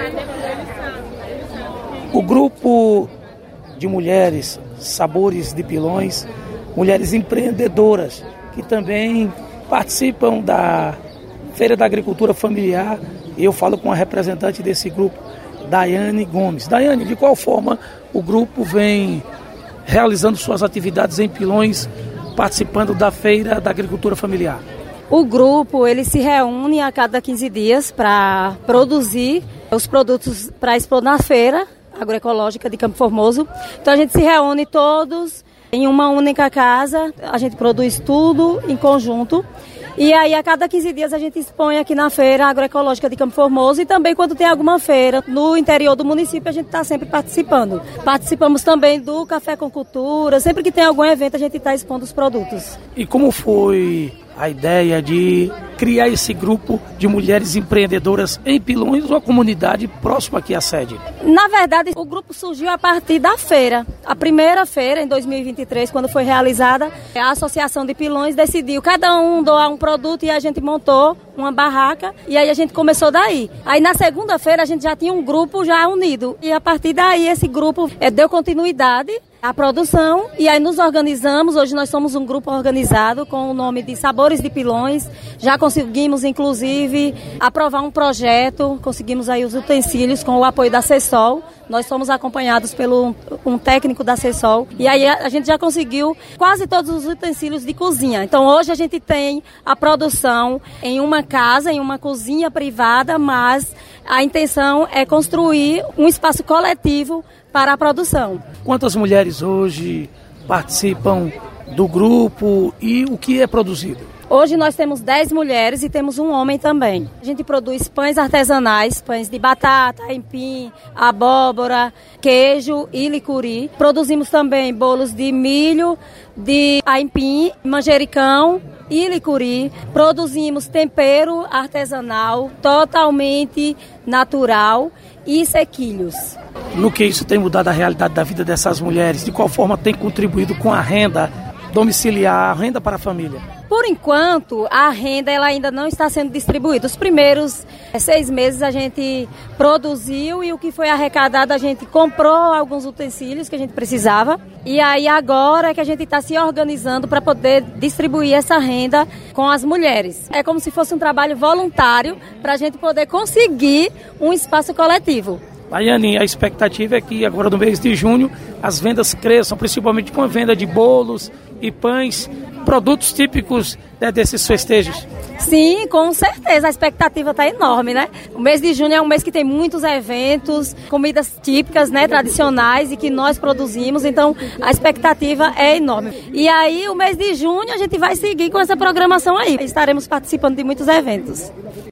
O grupo de mulheres Sabores de Pilões, mulheres empreendedoras que também participam da Feira da Agricultura Familiar. Eu falo com a representante desse grupo, Daiane Gomes. Daiane, de qual forma o grupo vem realizando suas atividades em Pilões, participando da Feira da Agricultura Familiar? O grupo ele se reúne a cada 15 dias para produzir os produtos para expor na feira agroecológica de Campo Formoso. Então a gente se reúne todos em uma única casa, a gente produz tudo em conjunto. E aí a cada 15 dias a gente expõe aqui na feira agroecológica de Campo Formoso e também quando tem alguma feira no interior do município a gente está sempre participando. Participamos também do Café com Cultura, sempre que tem algum evento a gente está expondo os produtos. E como foi a ideia de criar esse grupo de mulheres empreendedoras em Pilões, uma comunidade próxima aqui à sede? Na verdade, o grupo surgiu a partir da feira. A primeira feira, em 2023, quando foi realizada, a Associação de Pilões decidiu cada um doar um produto e a gente montou uma barraca e aí a gente começou daí. Aí na segunda-feira a gente já tinha um grupo já unido e a partir daí esse grupo deu continuidade à produção e aí nos organizamos. Hoje nós somos um grupo organizado com o nome de Sabores de Pilões. Já conseguimos inclusive aprovar um projeto, conseguimos aí os utensílios com o apoio da CESOL. Nós somos acompanhados pelo um técnico da CESOL e aí a gente já conseguiu quase todos os utensílios de cozinha. Então hoje a gente tem a produção em uma casa, em uma cozinha privada, mas a intenção é construir um espaço coletivo para a produção. Quantas mulheres hoje participam do grupo e o que é produzido? Hoje nós temos 10 mulheres e temos um homem também. A gente produz pães artesanais, pães de batata, aipim, abóbora, queijo e licuri. Produzimos também bolos de milho, de aipim, manjericão e licuri. Produzimos tempero artesanal, totalmente natural e sequilhos. No que isso tem mudado a realidade da vida dessas mulheres? De qual forma tem contribuído com a renda domiciliar, a renda para a família? Por enquanto, a renda ela ainda não está sendo distribuída. Os primeiros 6 meses a gente produziu e o que foi arrecadado a gente comprou alguns utensílios que a gente precisava. E aí agora é que a gente está se organizando para poder distribuir essa renda com as mulheres. É como se fosse um trabalho voluntário para a gente poder conseguir um espaço coletivo. Daiane, a expectativa é que agora no mês de junho as vendas cresçam, principalmente com a venda de bolos e pães, produtos típicos desses festejos. Sim, com certeza, a expectativa está enorme, né? O mês de junho é um mês que tem muitos eventos, comidas típicas, né, tradicionais e que nós produzimos, então a expectativa é enorme. E aí o mês de junho a gente vai seguir com essa programação aí, estaremos participando de muitos eventos.